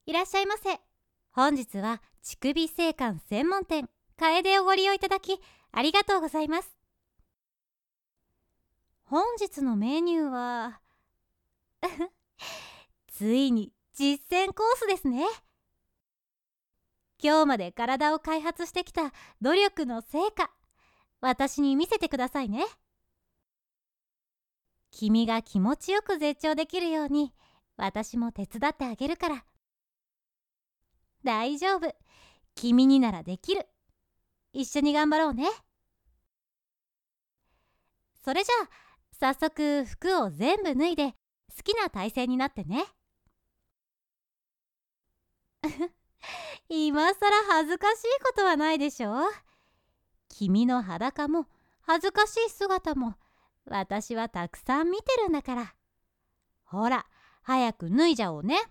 いらっしゃいませ。本日は乳首製缶専門店楓をご利用いただきありがとうございます。本日のメニューはついに実践コースですね。今日まで体を開発してきた努力の成果、私に見せてくださいね。君が気持ちよく絶頂できるように私も手伝ってあげるから。大丈夫、君にならできる。一緒に頑張ろうね。それじゃあ早速服を全部脱いで好きな体勢になってね。今さら恥ずかしいことはないでしょ。君の裸も恥ずかしい姿も私はたくさん見てるんだから。ほら、早く脱いじゃおうね。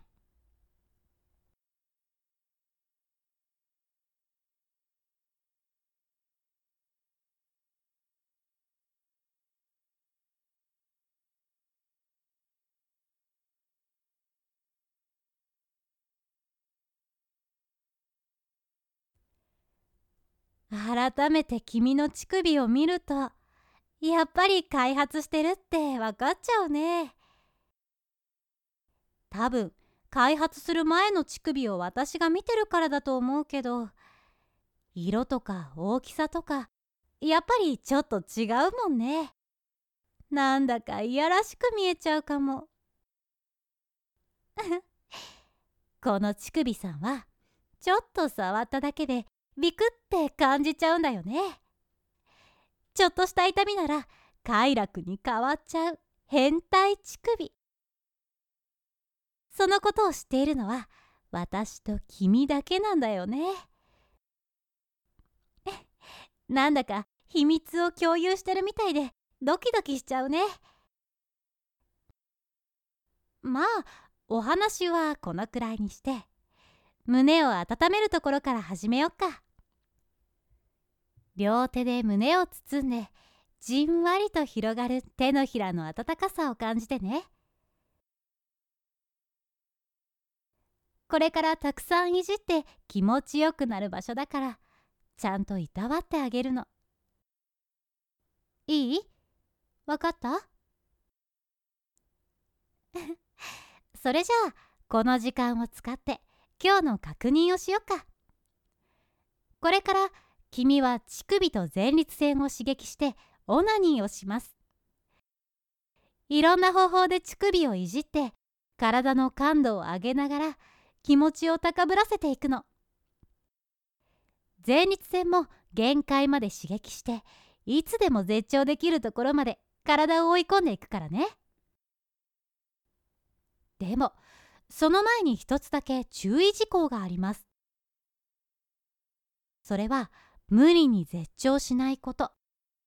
改めて君の乳首を見ると、やっぱり開発してるって分かっちゃうね。多分開発する前の乳首を私が見てるからだと思うけど、色とか大きさとかやっぱりちょっと違うもんね。なんだかいやらしく見えちゃうかも。この乳首さんはちょっと触っただけでビクって感じちゃうんだよね。ちょっとした痛みなら快楽に変わっちゃう変態乳首。そのことを知っているのは私と君だけなんだよね。なんだか秘密を共有してるみたいでドキドキしちゃうね。まあお話はこのくらいにして、胸を温めるところから始めよっか。両手で胸を包んでじんわりと広がる手のひらの温かさを感じてね。これからたくさんいじって気持ちよくなる場所だから、ちゃんといたわってあげるの。いい？わかった？それじゃあこの時間を使って今日の確認をしよっか。これから君は乳首と前立腺を刺激してオナニーをします。いろんな方法で乳首をいじって体の感度を上げながら気持ちを高ぶらせていくの。前立腺も限界まで刺激していつでも絶頂できるところまで体を追い込んでいくからね。でもその前に一つだけ注意事項があります。それは無理に絶頂しないこと。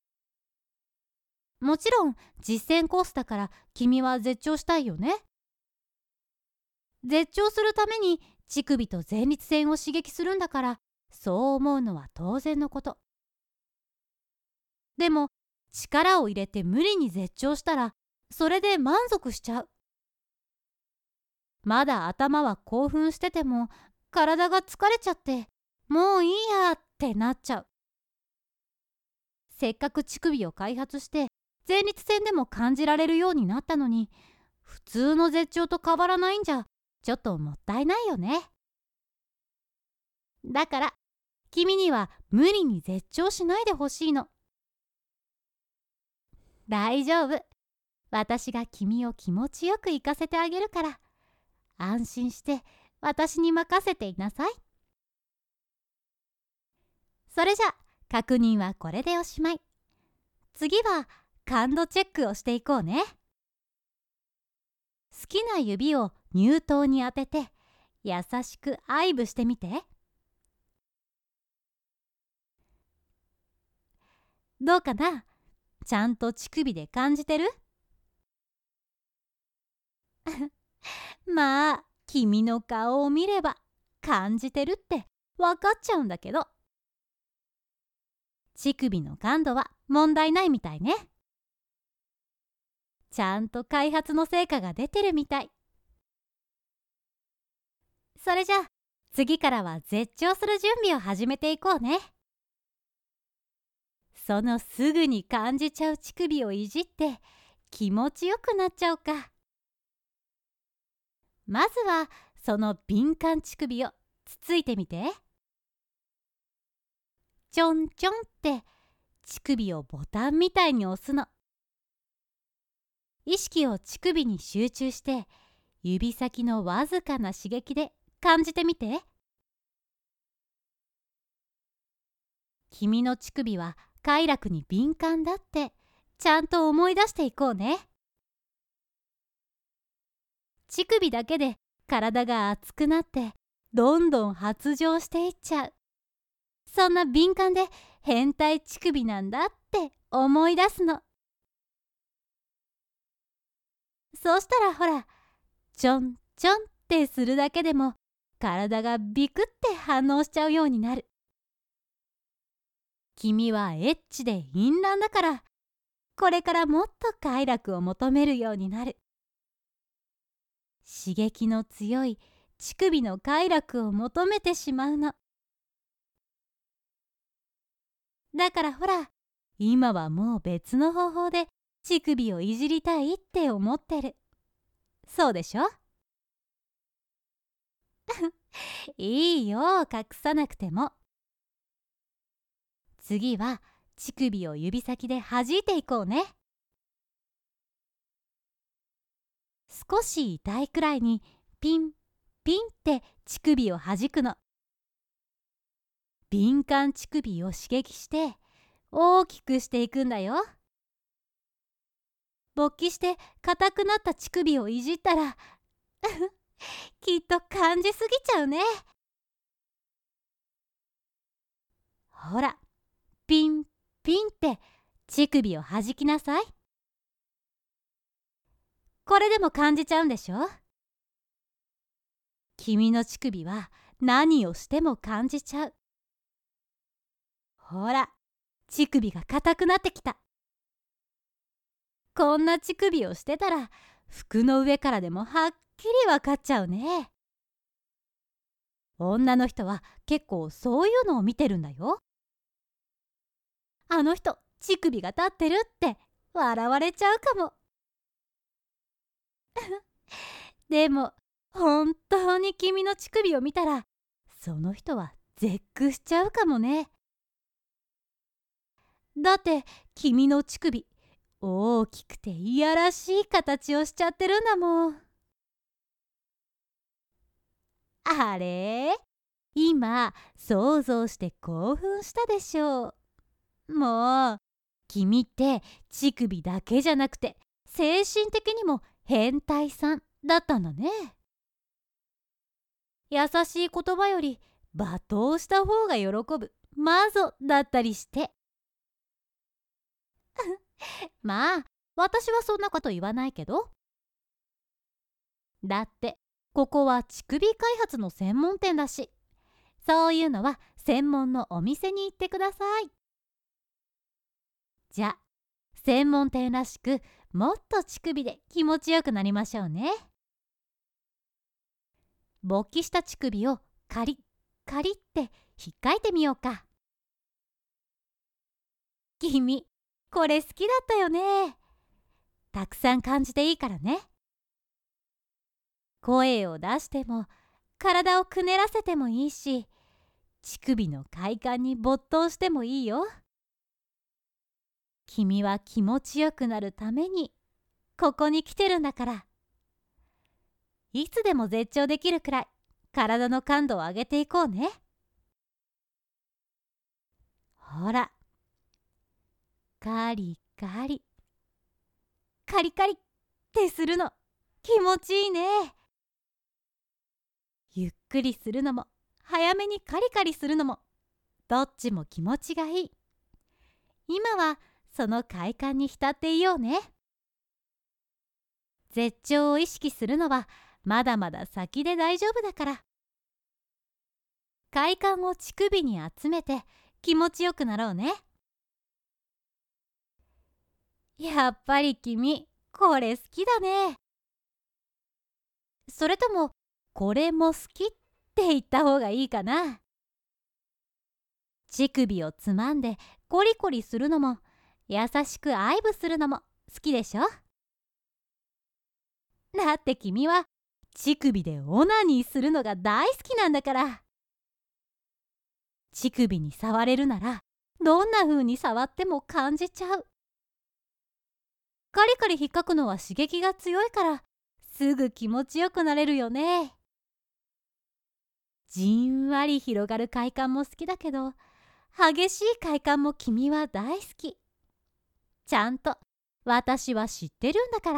もちろん実践コースだから君は絶頂したいよね。絶頂するために乳首と前立腺を刺激するんだから、そう思うのは当然のこと。でも力を入れて無理に絶頂したらそれで満足しちゃう。まだ頭は興奮してても体が疲れちゃってもういいやってなっちゃう。せっかく乳首を開発して前立腺でも感じられるようになったのに、普通の絶頂と変わらないんじゃちょっともったいないよね。だから君には無理に絶頂しないでほしいの。大丈夫、私が君を気持ちよく行かせてあげるから、安心して私に任せていなさい。それじゃ確認はこれでおしまい。次は感度チェックをしていこうね。好きな指を乳頭に当てて優しく愛撫してみて。どうかな？ちゃんと乳首で感じてる？まあ君の顔を見れば感じてるって分かっちゃうんだけど、乳首の感度は問題ないみたいね。ちゃんと開発の成果が出てるみたい。 それじゃあ次からは絶頂する準備を始めていこうね。そのすぐに感じちゃう乳首をいじって気持ちよくなっちゃおうか。まずはその敏感乳首をつついてみて。ちょんちょんって乳首をボタンみたいに押すの。意識を乳首に集中して指先のわずかな刺激で感じてみて。君の乳首は快楽に敏感だってちゃんと思い出していこうね。乳首だけで体が熱くなってどんどん発情していっちゃう。そんな敏感で変態乳首なんだって思い出すの。そうしたらほら、ちょんちょんってするだけでも体がビクって反応しちゃうようになる。君はエッチで淫乱だから、これからもっと快楽を求めるようになる。刺激の強い乳首の快楽を求めてしまうの。だからほら、今はもう別の方法で乳首をいじりたいって思ってる。そうでしょ？いいよ、隠さなくても。次は乳首を指先で弾いていこうね。少し痛いくらいにピンピンって乳首を弾くの。敏感乳首を刺激して大きくしていくんだよ。勃起して硬くなった乳首をいじったらきっと感じすぎちゃうね。ほら、ピンピンって乳首を弾きなさい。これでも感じちゃうんでしょ？君の乳首は何をしても感じちゃう。ほら、乳首が硬くなってきた。こんな乳首をしてたら服の上からでもはっきりわかっちゃうね。女の人は結構そういうのを見てるんだよ。あの人乳首が立ってるって笑われちゃうかも。でも本当に君の乳首を見たらその人は絶句しちゃうかもね。だって君の乳首大きくていやらしい形をしちゃってるんだもん。あれ、今想像して興奮したでしょう。もう君って乳首だけじゃなくて精神的にも変態さんだったんだね。優しい言葉より罵倒した方が喜ぶマゾだったりしてまあ私はそんなこと言わないけど。だってここは乳首開発の専門店だし、そういうのは専門のお店に行ってください。じゃあ専門店らしくもっと乳首で気持ちよくなりましょうね。勃起した乳首をカリッカリッって引っかいてみようか。君これ好きだったよね。たくさん感じていいからね。声を出しても体をくねらせてもいいし、乳首の快感に没頭してもいいよ。君は気持ちよくなるためにここに来てるんだから。いつでも絶頂できるくらい体の感度を上げていこうね。ほら、カリカリカリカリってするの気持ちいいね。ゆっくりするのも早めにカリカリするのもどっちも気持ちがいい。今はその快感に浸っていようね。絶頂を意識するのはまだまだ先で大丈夫だから。快感を乳首に集めて気持ちよくなろうね。やっぱり君これ好きだね。それともこれも好きっって言った方がいいかな。乳首をつまんでコリコリするのも、優しく愛撫するのも好きでしょ。だって君は乳首でオナニーするのが大好きなんだから。乳首に触れるなら、どんな風に触っても感じちゃう。カリカリ引っかくのは刺激が強いから、すぐ気持ちよくなれるよね。じんわり広がる快感も好きだけど、激しい快感も君は大好き。ちゃんと私は知ってるんだから。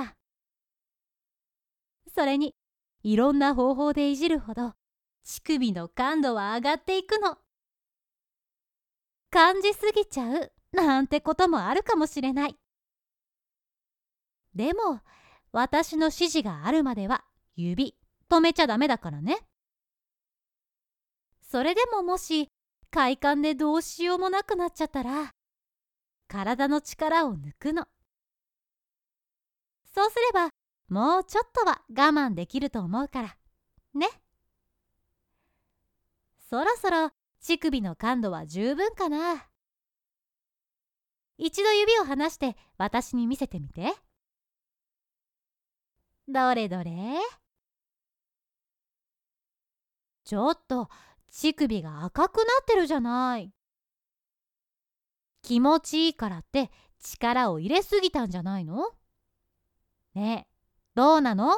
それに、いろんな方法でいじるほど乳首の感度は上がっていくの。感じすぎちゃうなんてこともあるかもしれない。でも私の指示があるまでは指止めちゃダメだからね。それでももし快感でどうしようもなくなっちゃったら、体の力を抜くの。そうすればもうちょっとは我慢できると思うからね。そろそろ乳首の感度は十分かな。一度指を離して私に見せてみて。どれどれ。ちょっと乳首が赤くなってるじゃない。気持ちいいからって力を入れすぎたんじゃないの？ねえ、どうなの？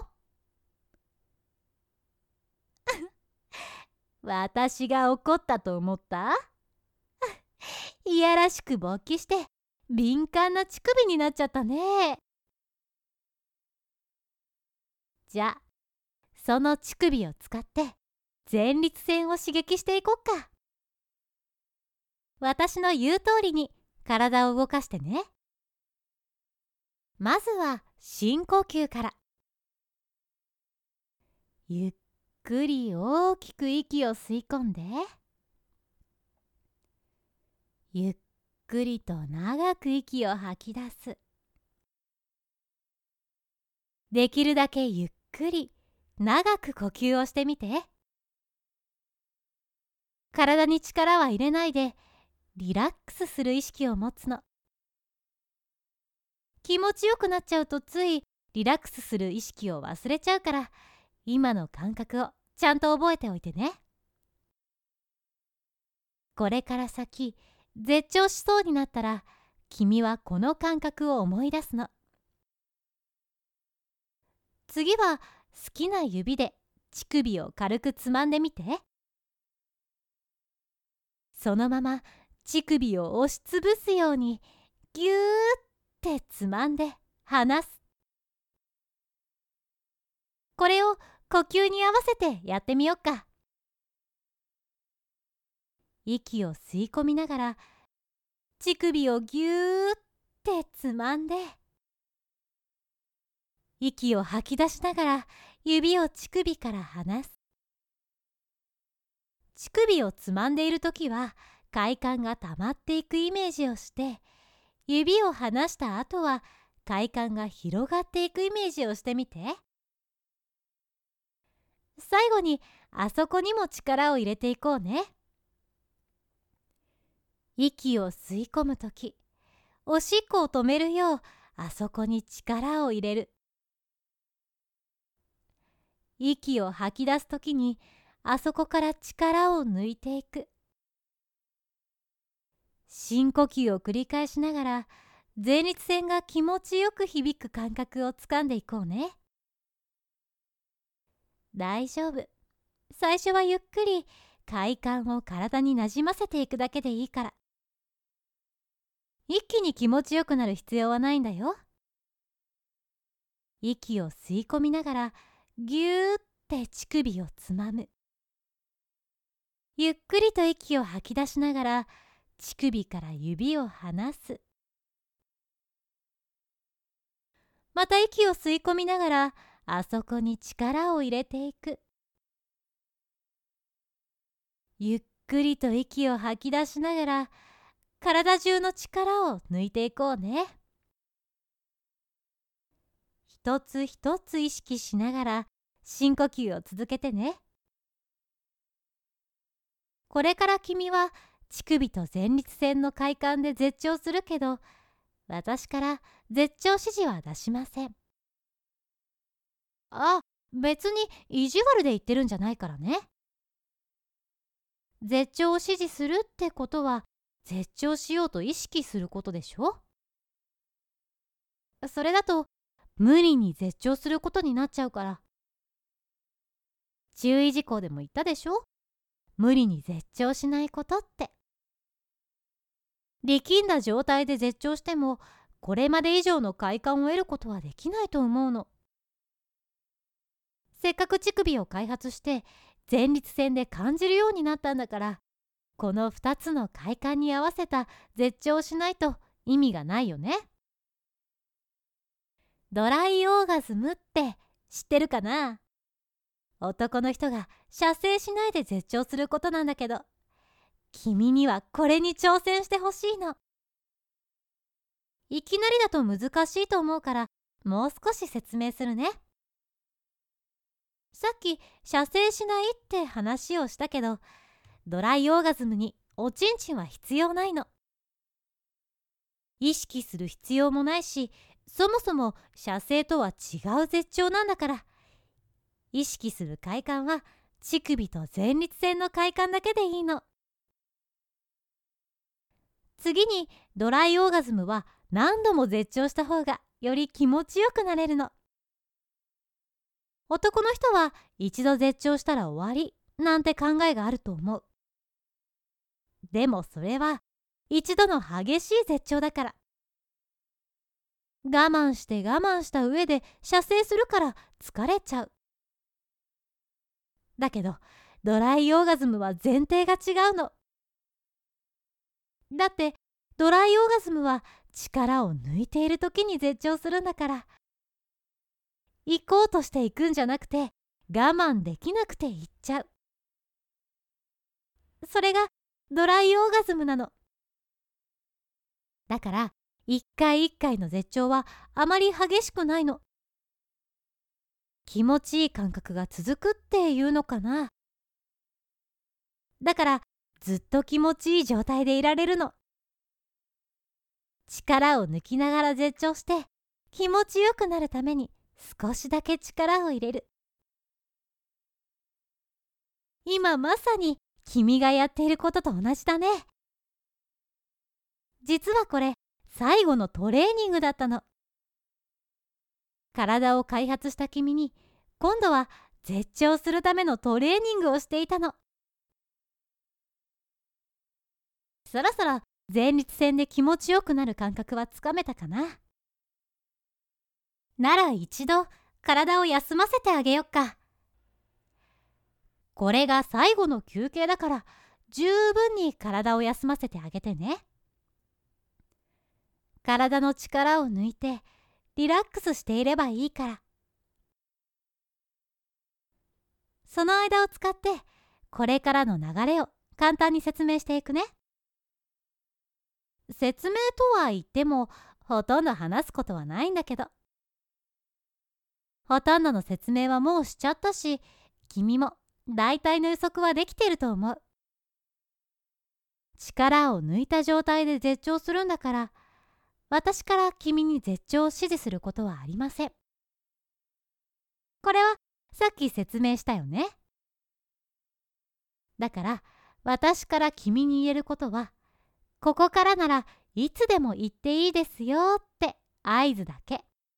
私が怒ったと思った？いやらしく勃起して敏感な乳首になっちゃったね。じゃあその乳首を使って前立腺を刺激していこっか。私の言う通りに体を動かしてね。まずは深呼吸から。ゆっくり大きく息を吸い込んで、ゆっくりと長く息を吐き出す。できるだけゆっくり長く呼吸をしてみて。体に力は入れないでリラックスする意識を持つの。気持ちよくなっちゃうとついリラックスする意識を忘れちゃうから、今の感覚をちゃんと覚えておいてね。これから先絶頂しそうになったら、君はこの感覚を思い出すの。次は好きな指で乳首を軽くつまんでみて。そのまま乳首を押しつぶすようにぎゅーってつまんで離す。これを呼吸に合わせてやってみよっか。息を吸い込みながら乳首をぎゅーってつまんで、息を吐き出しながら指を乳首から離す。乳首をつまんでいるときは快感が溜まっていくイメージをして、指を離した後は快感が広がっていくイメージをしてみて。最後にあそこにも力を入れていこうね。息を吸い込むとき、おしっこを止めるようあそこに力を入れる。息を吐き出すときにあそこから力を抜いていく。深呼吸を繰り返しながら前立腺が気持ちよく響く感覚をつかんでいこうね。大丈夫。最初はゆっくり快感を体になじませていくだけでいいから。一気に気持ちよくなる必要はないんだよ。息を吸い込みながらぎゅーって乳首をつまむ。ゆっくりと息を吐き出しながら乳首から指を離す。また息を吸い込みながらあそこに力を入れていく。ゆっくりと息を吐き出しながら体中の力を抜いていこうね。一つ一つ意識しながら深呼吸を続けてね。 これから君は乳首と前立腺の快感で絶頂するけど、私から絶頂指示は出しません。あ、別に意地悪で言ってるんじゃないからね。絶頂を指示するってことは、絶頂しようと意識することでしょ。それだと無理に絶頂することになっちゃうから。注意事項でも言ったでしょ。無理に絶頂しないことって。力んだ状態で絶頂しても、これまで以上の快感を得ることはできないと思うの。せっかく乳首を開発して前立腺で感じるようになったんだから、この2つの快感に合わせた絶頂をしないと意味がないよね。ドライオーガズムって知ってるかな？男の人が射精しないで絶頂することなんだけど、君にはこれに挑戦してほしいの。いきなりだと難しいと思うから、もう少し説明するね。さっき射精しないって話をしたけど、ドライオーガズムにおちんちんは必要ないの。意識する必要もないし、そもそも射精とは違う絶頂なんだから、意識する快感は乳首と前立腺の快感だけでいいの。次にドライオーガズムは何度も絶頂した方がより気持ちよくなれるの。男の人は一度絶頂したら終わりなんて考えがあると思う。でもそれは一度の激しい絶頂だから。我慢して我慢した上で射精するから疲れちゃう。だけどドライオーガズムは前提が違うの。だってドライオーガズムは力を抜いている時に絶頂するんだから。行こうとしていくんじゃなくて、我慢できなくて行っちゃう。それがドライオーガズムなの。だから一回一回の絶頂はあまり激しくないの。気持ちいい感覚が続くっていうのかな。だからずっと気持ちいい状態でいられるの。力を抜きながら絶頂して気持ちよくなるために少しだけ力を入れる。今まさに君がやっていることと同じだね。実はこれ最後のトレーニングだったの。体を開発した君に今度は絶頂するためのトレーニングをしていたの。そろそろ前立腺で気持ちよくなる感覚はつかめたかな。なら一度体を休ませてあげよっか。これが最後の休憩だから十分に体を休ませてあげてね。体の力を抜いてリラックスしていればいいから。その間を使ってこれからの流れを簡単に説明していくね。説明とは言ってもほとんど話すことはないんだけど、ほとんどの説明はもうしちゃったし、君も大体の予測はできていると思う。力を抜いた状態で絶頂するんだから、私から君に絶頂を指示することはありません。これはさっき説明したよね。だから私から君に言えることは、ここからならいつでも言っていいですよって合図だけ。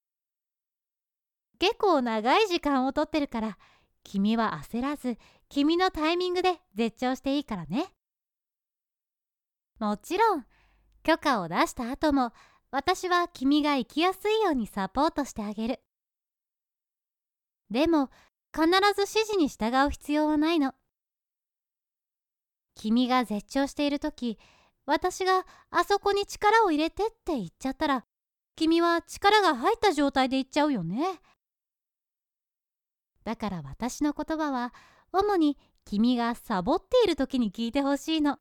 結構長い時間をとってるから、君は焦らず君のタイミングで絶頂していいからね。もちろん許可を出した後も私は君が生きやすいようにサポートしてあげる。でも必ず指示に従う必要はないの。君が絶頂しているとき、私があそこに力を入れてって言っちゃったら、君は力が入った状態で言っちゃうよね。だから私の言葉は主に君がサボっている時に聞いてほしいの。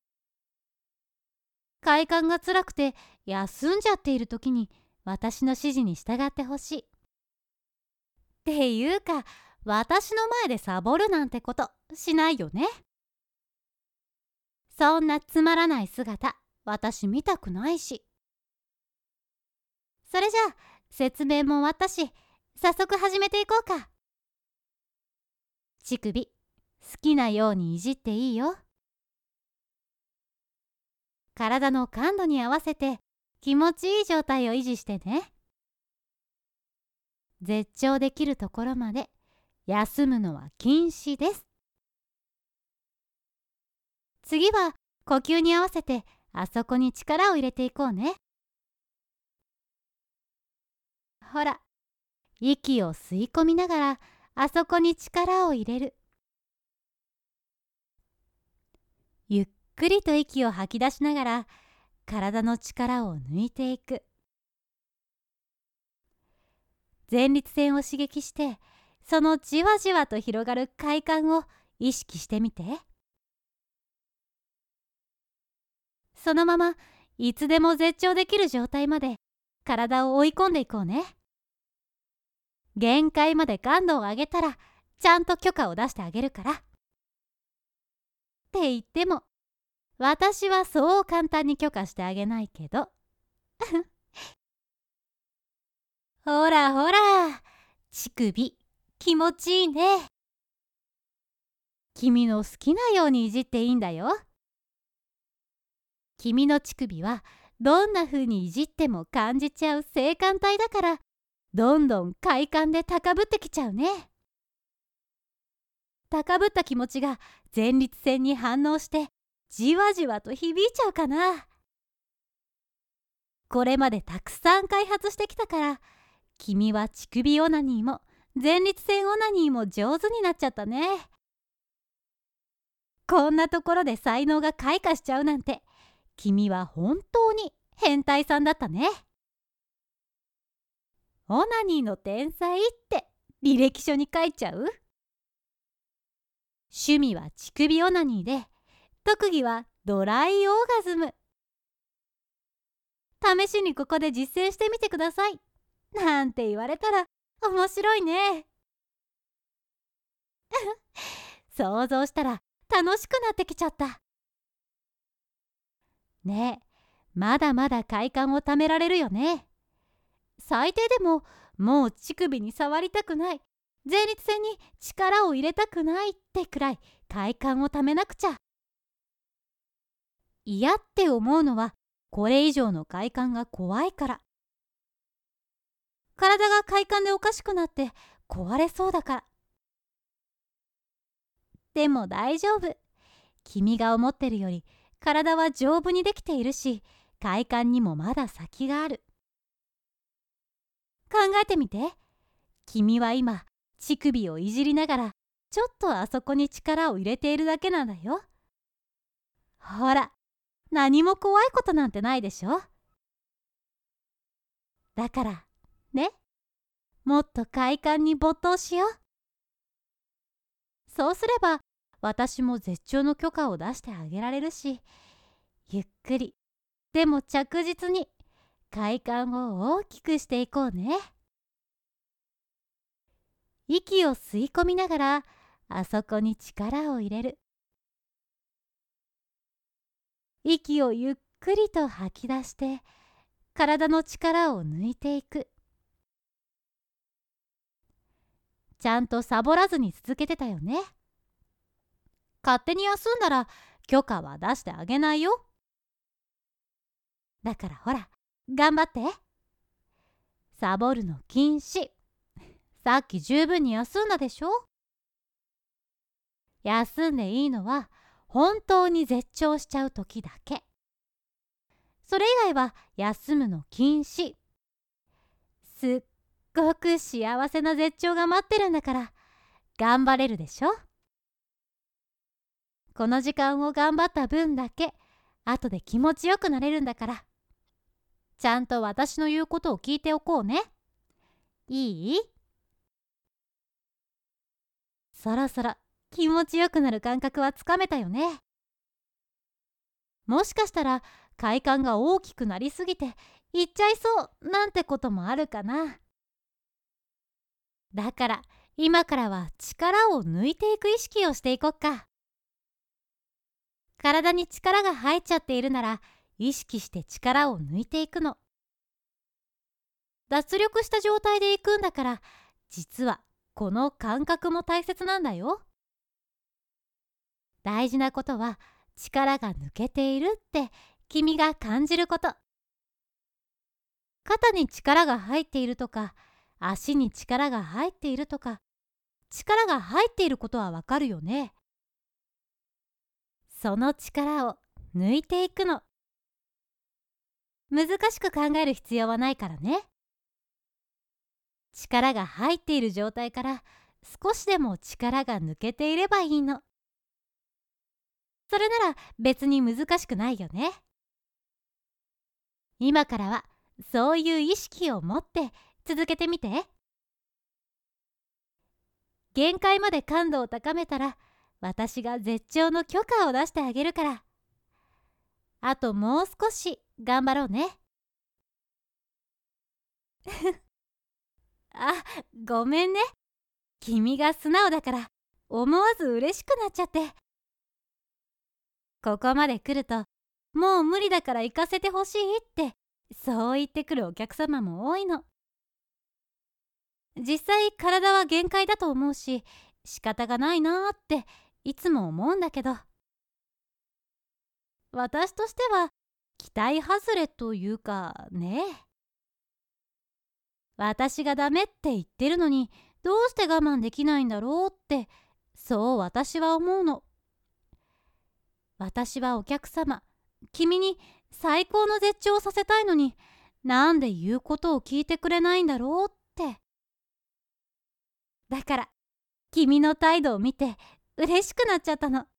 快感が辛くて休んじゃっている時に私の指示に従ってほしい。っていうか、私の前でサボるなんてことしないよね。 そんなつまらない姿、私見たくないし。それじゃあ、説明も終わったし、早速始めていこうか。乳首、好きなようにいじっていいよ。体の感度に合わせて気持ちいい状態を維持してね。絶頂できるところまで休むのは禁止です。次は呼吸に合わせてあそこに力を入れていこうね。ほら、息を吸い込みながらあそこに力を入れる。ゆっくりと息を吐き出しながら体の力を抜いていく。前立腺を刺激してそのじわじわと広がる快感を意識してみて。そのままいつでも絶頂できる状態まで体を追い込んでいこうね。限界まで感度を上げたらちゃんと許可を出してあげるから。って言っても私はそう簡単に許可してあげないけどほらほら、乳首気持ちいいね。君の好きなようにいじっていいんだよ。君の乳首はどんな風にいじっても感じちゃう性感帯だから、どんどん快感で高ぶってきちゃうね。高ぶった気持ちが前立腺に反応してじわじわと響いちゃうかな。これまでたくさん開発してきたから、君は乳首オナニーも前立腺オナニーも上手になっちゃったね。こんなところで才能が開花しちゃうなんて、君は本当に変態さんだったね。オナニーの天才って履歴書に書いちゃう？趣味は乳首オナニーで、特技はドライオーガズム。試しにここで実践してみてくださいなんて言われたら面白いね。想像したら楽しくなってきちゃった。ねえ、まだまだ快感をためられるよね。最低でももう乳首に触りたくない、前立腺に力を入れたくないってくらい快感をためなくちゃ。嫌って思うのはこれ以上の快感が怖いから。体が快感でおかしくなって壊れそうだから。でも大丈夫。君が思ってるより体は丈夫にできているし、快感にもまだ先がある。考えてみて。君は今乳首をいじりながらちょっとあそこに力を入れているだけなんだよ。ほら、何も怖いことなんてないでしょ。だからね、もっと快感に没頭しよう。そうすれば私も絶頂の許可を出してあげられるし、ゆっくりでも着実に快感を大きくしていこうね。息を吸い込みながらあそこに力を入れる。息をゆっくりと吐き出して体の力を抜いていく。ちゃんとサボらずに続けてたよね。勝手に休んだら許可は出してあげないよ。だからほら、頑張って。サボるの禁止。さっき十分に休んだでしょ。休んでいいのは本当に絶頂しちゃう時だけ。それ以外は休むの禁止。すっごく幸せな絶頂が待ってるんだから頑張れるでしょ。この時間を頑張った分だけ後で気持ちよくなれるんだから、ちゃんと私の言うことを聞いておこうね。いい？そろそろ気持ちよくなる感覚はつかめたよね。もしかしたら快感が大きくなりすぎていっちゃいそうなんてこともあるかな。だから今からは力を抜いていく意識をしていこっか。 体に力が入っちゃっているなら、意識して力を抜いていくの。脱力した状態でいくんだから、実はこの感覚も大切なんだよ。大事なことは、力が抜けているって君が感じること。肩に力が入っているとか、足に力が入っているとか、力が入っていることはわかるよね。その力を抜いていくの。難しく考える必要はないからね。力が入っている状態から少しでも力が抜けていればいいの。それなら別に難しくないよね。今からはそういう意識を持って続けてみて。限界まで感度を高めたら、私が絶頂の許可を出してあげるから。あともう少し頑張ろうね。あ、ごめんね。君が素直だから思わず嬉しくなっちゃって。ここまで来ると、もう無理だから行かせてほしいってそう言ってくるお客様も多いの。実際体は限界だと思うし、仕方がないなーっていつも思うんだけど、私としては期待外れというかね。私がダメって言ってるのにどうして我慢できないんだろうって、そう私は思うの。私はお客様、君に最高の絶頂をさせたいのに、なんで言うことを聞いてくれないんだろうって。だから君の態度を見て嬉しくなっちゃったの。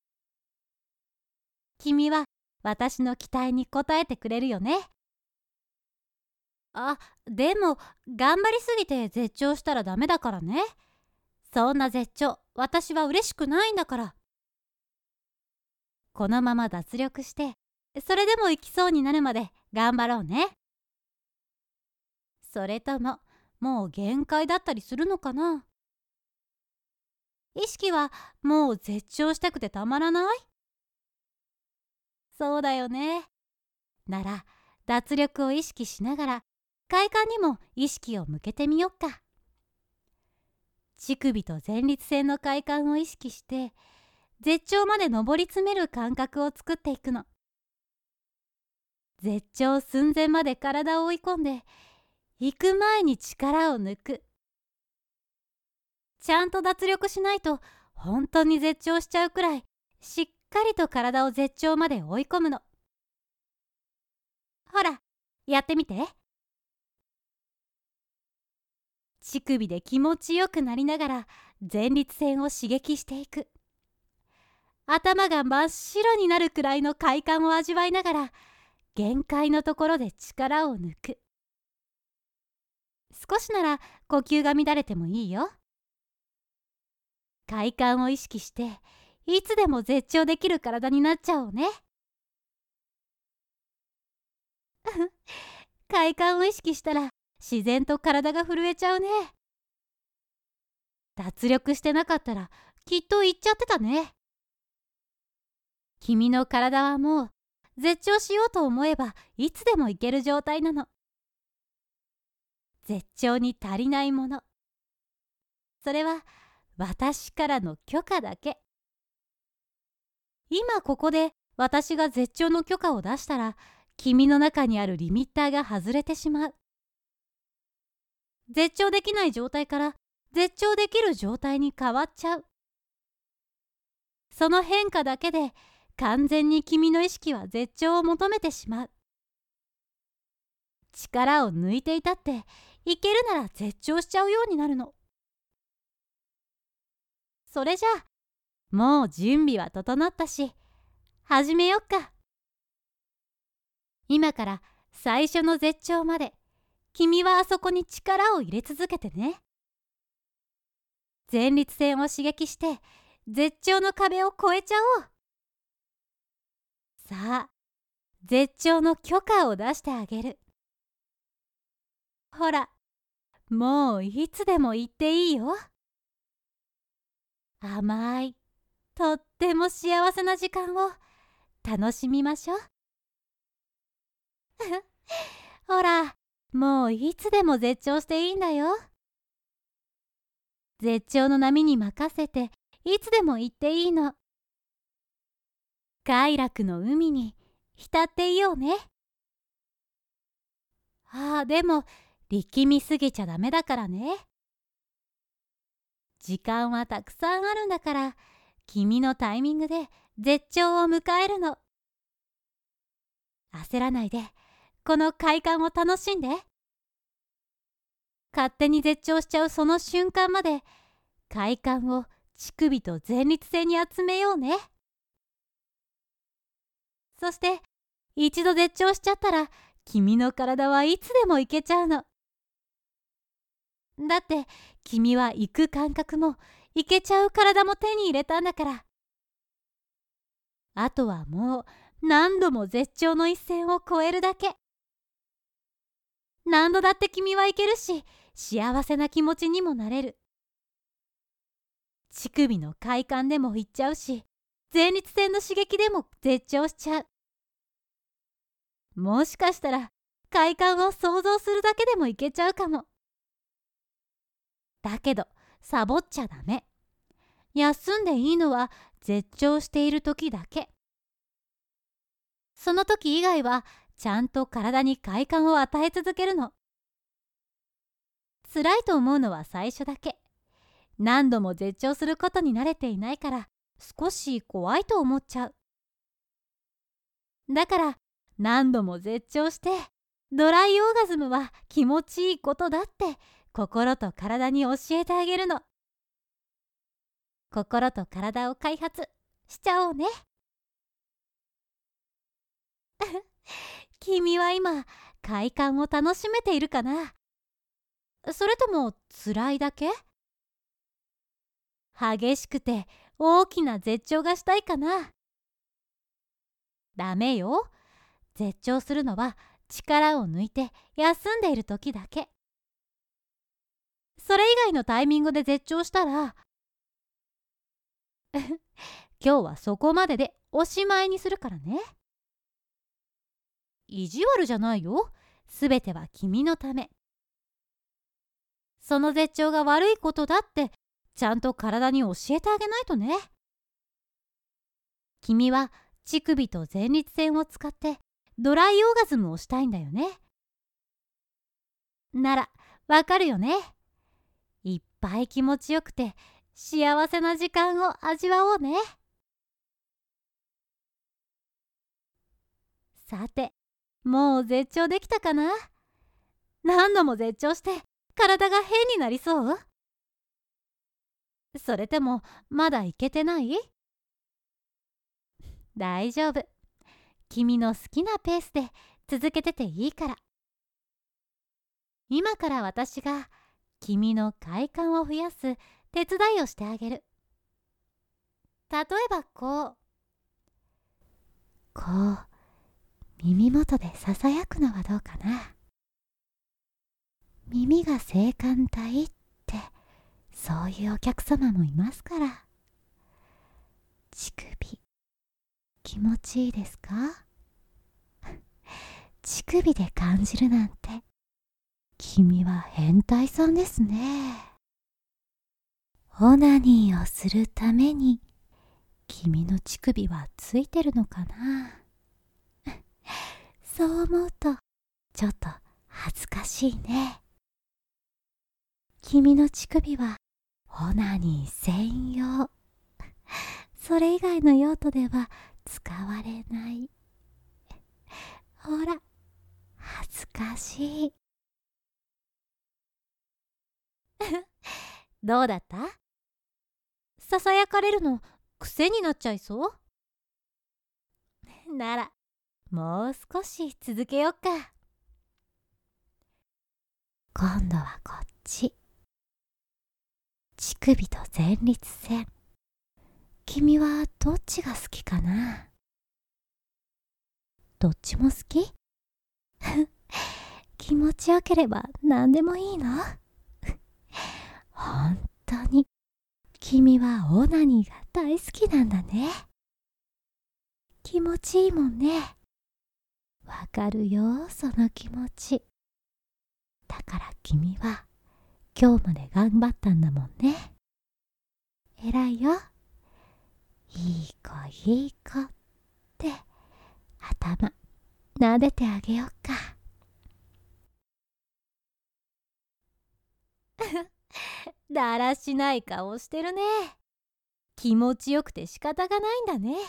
君は私の期待に応えてくれるよね。あ、でも頑張りすぎて絶頂したらダメだからね。そんな絶頂、私は嬉しくないんだから。このまま脱力して、それでも行きそうになるまで頑張ろうね。それとも、もう限界だったりするのかな。意識はもう絶頂したくてたまらない？そうだよね。なら、脱力を意識しながら、快感にも意識を向けてみよっか。乳首と前立腺の快感を意識して、絶頂まで上り詰める感覚を作っていくの。絶頂寸前まで体を追い込んで、行く前に力を抜く。ちゃんと脱力しないと本当に絶頂しちゃうくらい、しっかりと体を絶頂まで追い込むの。ほら、やってみて。乳首で気持ちよくなりながら前立腺を刺激していく。頭が真っ白になるくらいの快感を味わいながら、限界のところで力を抜く。少しなら呼吸が乱れてもいいよ。快感を意識していつでも絶頂できる体になっちゃおうね。快感を意識したら自然と体が震えちゃうね。脱力してなかったらきっと言っちゃってたね。君の体はもう絶頂しようと思えばいつでもいける状態なの。絶頂に足りないもの、それは私からの許可だけ。今ここで私が絶頂の許可を出したら、君の中にあるリミッターが外れてしまう。絶頂できない状態から絶頂できる状態に変わっちゃう。その変化だけで完全に君の意識は絶頂を求めてしまう。力を抜いていたっていけるなら絶頂しちゃうようになるの。それじゃあもう準備は整ったし、始めよっか。今から最初の絶頂まで君はあそこに力を入れ続けてね。前立腺を刺激して絶頂の壁を越えちゃおう。さあ、絶頂の許可を出してあげる。ほら、もういつでも言っていいよ。甘い、とっても幸せな時間を楽しみましょう。ほら、もういつでも絶頂していいんだよ。絶頂の波に任せていつでも行っていいの。快楽の海に浸っていようね。でも力みすぎちゃダメだからね。時間はたくさんあるんだから、君のタイミングで絶頂を迎えるの。焦らないで、この快感を楽しんで。勝手に絶頂しちゃうその瞬間まで、快感を乳首と前立腺に集めようね。そして一度絶頂しちゃったら、君の体はいつでも行けちゃうの。だって君は行く感覚も行けちゃう体も手に入れたんだから。あとはもう何度も絶頂の一線を越えるだけ。何度だって君は行けるし、幸せな気持ちにもなれる。乳首の快感でも行っちゃうし、前立腺の刺激でも絶頂しちゃう。もしかしたら快感を想像するだけでもいけちゃうかも。だけどサボっちゃダメ。休んでいいのは絶頂している時だけ。その時以外はちゃんと体に快感を与え続けるの。辛いと思うのは最初だけ。何度も絶頂することに慣れていないから、少し怖いと思っちゃう。だから何度も絶頂して、ドライオーガズムは気持ちいいことだって心と体に教えてあげるの。心と体を開発しちゃおうね。君は今快感を楽しめているかな？それとも辛いだけ？激しくて大きな絶頂がしたいかな？ダメよ。絶頂するのは力を抜いて休んでいる時だけ。それ以外のタイミングで絶頂したら今日はそこまででおしまいにするからね。意地悪じゃないよ。すべては君のため。その絶頂が悪いことだってちゃんと体に教えてあげないとね。君は乳首と前立腺を使ってドライオーガズムをしたいんだよね。ならわかるよね。いっぱい気持ちよくて幸せな時間を味わおうね。さて、もう絶頂できたかな？何度も絶頂して体が変になりそう？それともまだいけてない？大丈夫。君の好きなペースで続けてていいから。今から私が君の快感を増やす手伝いをしてあげる。例えばこう耳元でささやくのはどうかな。耳が性感帯ってそういうお客様もいますから。乳首気持ちいいですか？乳首で感じるなんて、君は変態さんですね。オナニーをするために君の乳首はついてるのかな？そう思うとちょっと恥ずかしいね。君の乳首はオナニー専用。それ以外の用途では使われない。ほら、恥ずかしい。どうだった？ささやかれるの癖になっちゃいそう？ならもう少し続けよっか。今度はこっち。乳首と前立腺。君はどっちが好きかな？どっちも好き？気持ちよければ何でもいいの？本当に君はオナニーが大好きなんだね。 気持ちいいもんね。わかるよ、その気持ち。だから君は今日まで頑張ったんだもんね。偉いよ。いい子いい子って頭撫でてあげようか。だらしない顔してるね。気持ちよくて仕方がないんだね。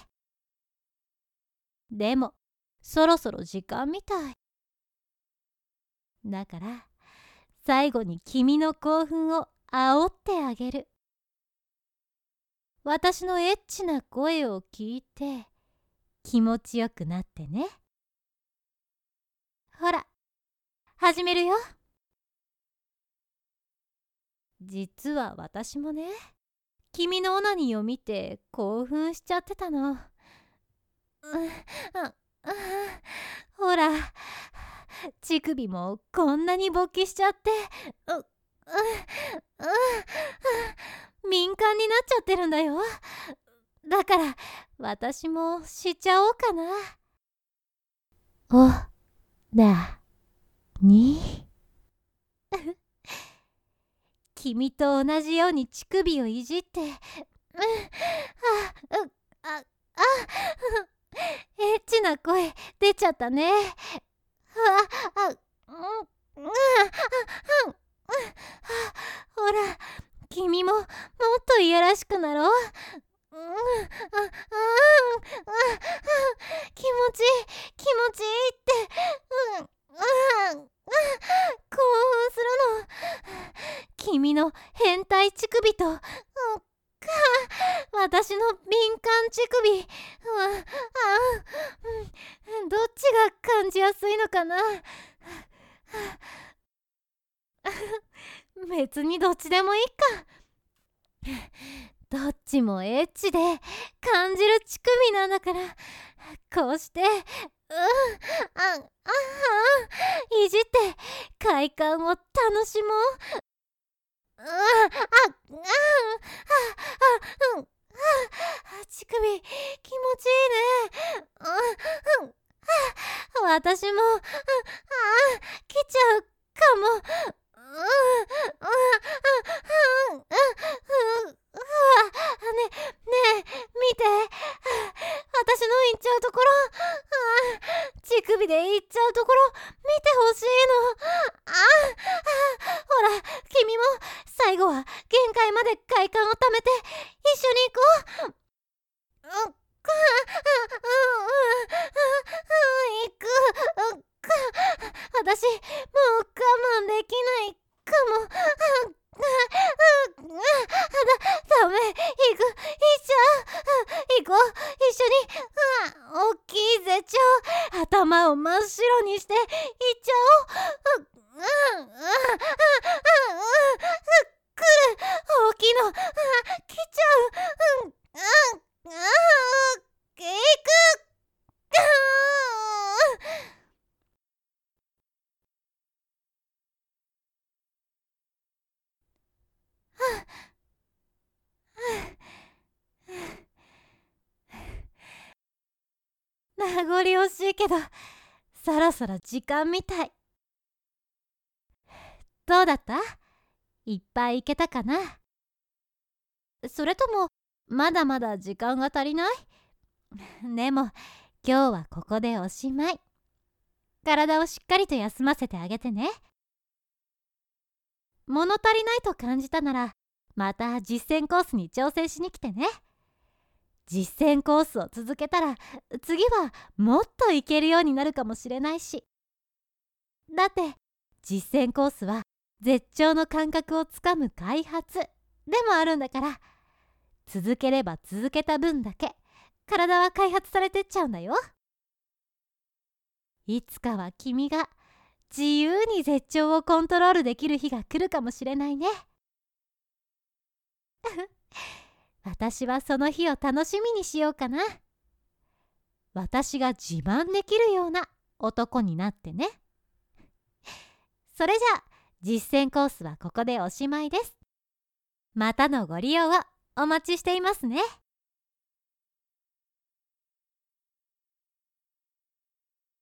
でもそろそろ時間みたい。だから最後に君の興奮を煽ってあげる。私のエッチな声を聞いて気持ちよくなってね。ほら、始めるよ。実は私もね、君のオナニーを見て興奮しちゃってたの。ほら、乳首もこんなに勃起しちゃって、敏感になっちゃってるんだよ。だから私もしちゃおうかな。おなに君と同じように乳首をいじって、エッチな声出ちゃったね。ほら、君ももっといやらしくなろう。気持ちいい気持ちいいって、興奮するの。君の変態乳首と、私の敏感乳首、どっちが感じやすいのかな。別にどっちでもいいか。どっちもエッチで感じる乳首なんだから、こうしていじって快感を楽しもう。乳首気持ちいいね。私も来ちゃうかも。ねえ見て、私の行っちゃうところ、乳首で行っちゃうところ見てほしいの。ほら、君も最後は限界まで快感をためて一緒に行こう。行く。私もう我慢できないかも。ダメ、行っちゃう。行こう、一緒に。大きい絶頂、頭を真っ白にして行っちゃおう。来る、大きいの、来ちゃう。行く。名残惜しいけど、そろそろ時間みたい。どうだった？いっぱい行けたかな？それともまだまだ時間が足りない？でも今日はここでおしまい。体をしっかりと休ませてあげてね。物足りないと感じたならまた実践コースに挑戦しに来てね。実践コースを続けたら次はもっといけるようになるかもしれないし。だって実践コースは絶頂の感覚をつかむ開発でもあるんだから、続ければ続けた分だけ体は開発されてっちゃうんだよ。いつかは君が自由に絶頂をコントロールできる日が来るかもしれないね。私はその日を楽しみにしようかな。私が自慢できるような男になってね。それじゃあ実践コースはここでおしまいです。またのご利用をお待ちしていますね。